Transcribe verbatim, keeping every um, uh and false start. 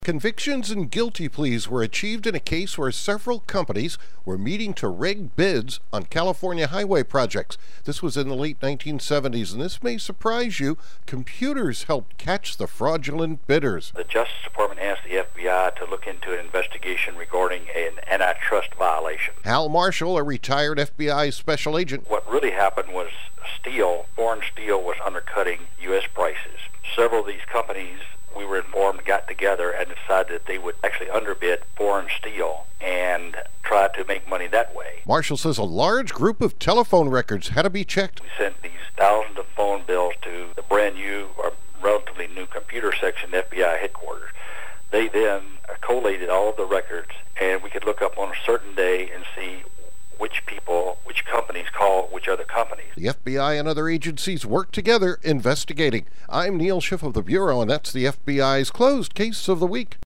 Convictions and guilty pleas were achieved in a case where several companies were meeting to rig bids on California highway projects. This was in the late nineteen seventies, and this may surprise you. Computers helped catch the fraudulent bidders. The Justice Department asked the F B I to look into an investigation regarding an antitrust violation. Hal Marshall, a retired F B I special agent. What really happened was steel, foreign steel, was undercutting U S prices. Several of these companies, we were informed, got together and decided that they would actually underbid foreign steel and try to make money that way. Marshall says a large group of telephone records had to be checked. We sent these thousands of phone bills to the brand new or relatively new computer section F B I headquarters. They then collated all of the records, and we could look up on a certain day and see which people, which companies call which other companies. The F B I and other agencies work together investigating. I'm Neil Schiff of the Bureau, and that's the F B I's Closed Case of the Week.